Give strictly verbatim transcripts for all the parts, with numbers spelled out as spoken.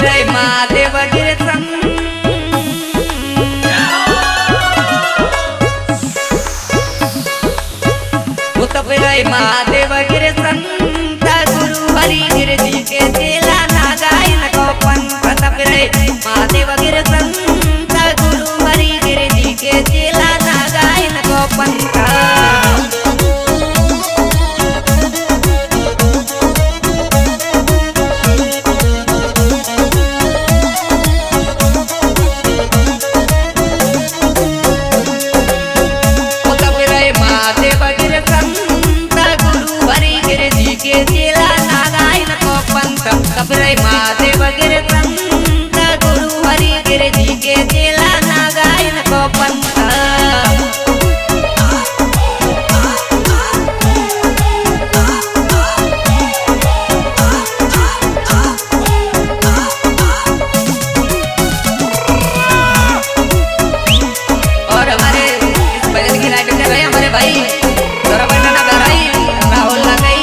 तपरे महादेव गिर संत तपरे महादेव गिर संत गुरु हरि गिर जी के चेला ना गायन को पंथ तपरे महादेव गिर संत गुरु हरि गिर जी के चेला ना गायन को पंथ तपरे महादेव गिर संत गुरु हरि गिर जी के चेला ना गायन को पंथ और हमारे इस भजन की लाइट कर रहे हैं हमारे भाई राहुल ना गई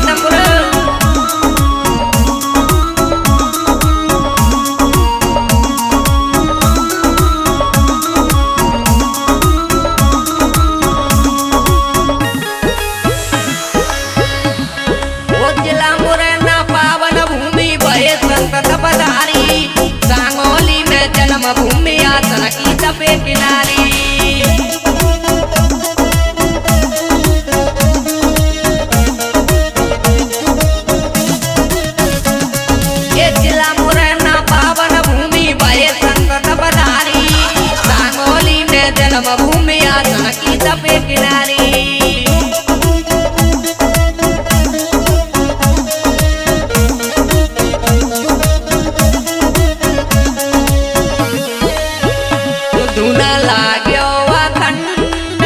सांगोली में जन्म भूमि आसन की तपे किनारी ये जिला मुरैना पावन भूमि भय संत तपधारी सांगोली में जन्म भूमि आसन की तपे किनारी धुना लाग्यो अखंड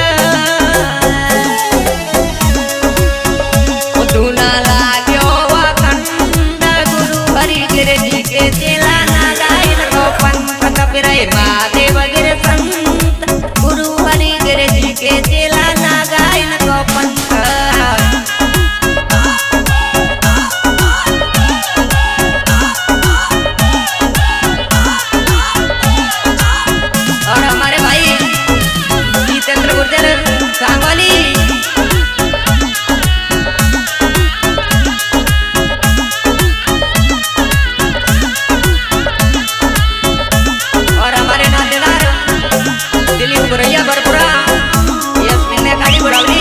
धुना लाग्यो अखंड गुरु हरि गिर जी के चेला ना गायन को पंथ तपरे महादेव गिर संत गुरु हरि गिर जी के चेला ना गायन को पंथ सांगोली और हमारे नातेदार दिलीप गुरैया बरपुरा यस्मिन ने गाड़ी बुरावली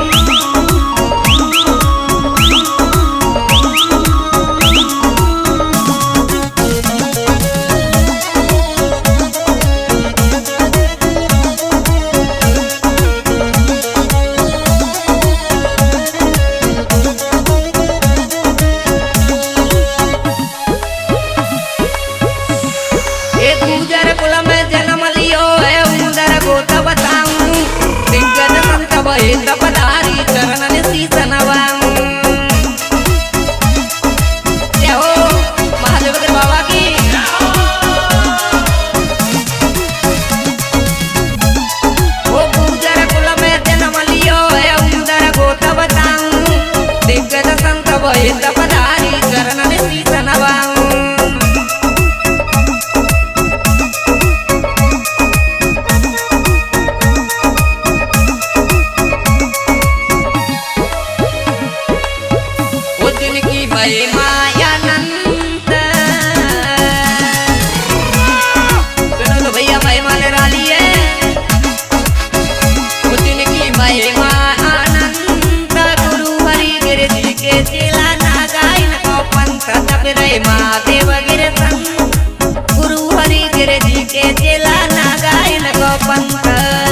तपधारी चरणन शीस नवाऊं जय हो महादेव गिर बाबा की वो गुर्जर कुल में जन्म लियो है उदर गोत बताऊं दिग्गज संत भय तपधारी चरणन शीस नवाऊं मायानंद सुनो तो भैया महिमा लड़ा लिए उतनी की महिमा आनंद गुरु हरि गिर जी के चेला ना गायन को पंथ तपरे महादेव गिर संत गुरु हरि गिर जी के चेला ना गायन को पंथ